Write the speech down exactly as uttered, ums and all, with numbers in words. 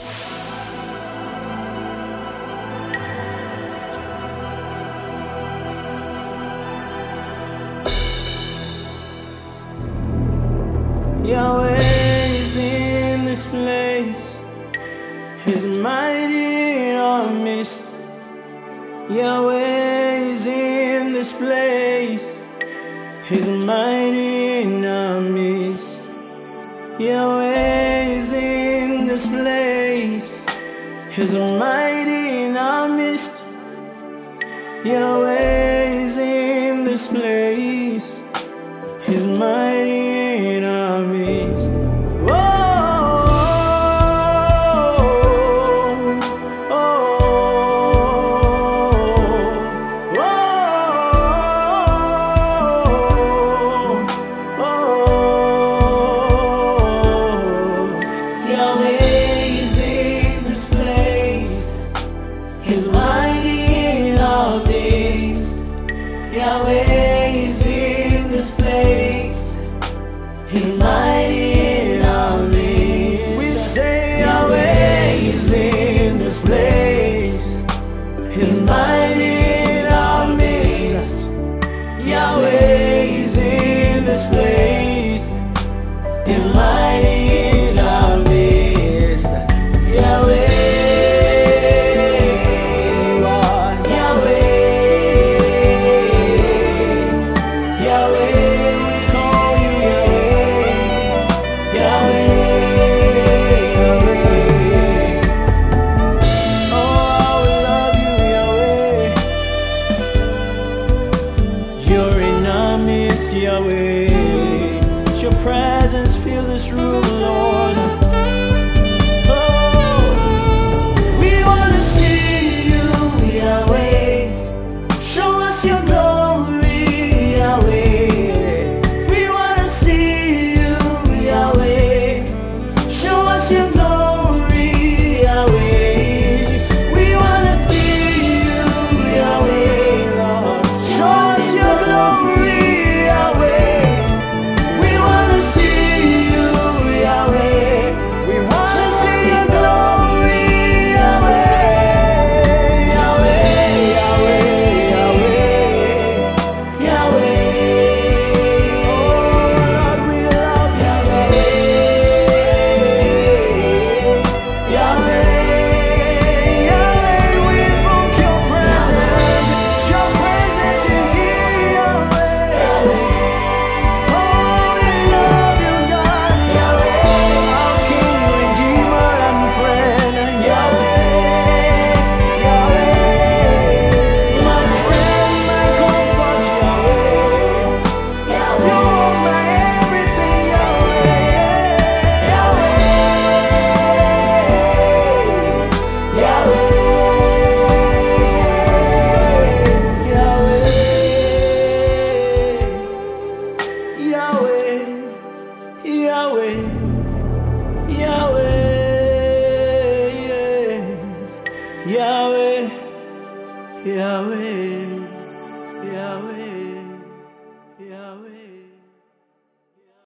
Yahweh is in this place, He's mighty in our midst. Yahweh is in this place, He's mighty in our midst. Yahweh is in this place, He's mighty in our midst. Yahweh is in this place, He's mighty in our midst. Whoa, oh, whoa, oh. Yahweh is in this place, He's mighty in our midst. Yahweh is in this place, He's mighty in our midst. We say Yahweh is in this place, He's mighty in our midst. Yahweh is in this place, He's mighty in our midst. Yahweh, Yahweh, Yahweh. Yahweh, let your presence fill this room, Lord. Oh, we wanna see you, Yahweh. Show us your glory, Yahweh. We wanna see you, Yahweh. Show us your glory, Yahweh. We wanna see you, Yahweh, Lord. Show us your glory. Yahweh, Yahweh, yeah. Yahweh, Yahweh, Yahweh.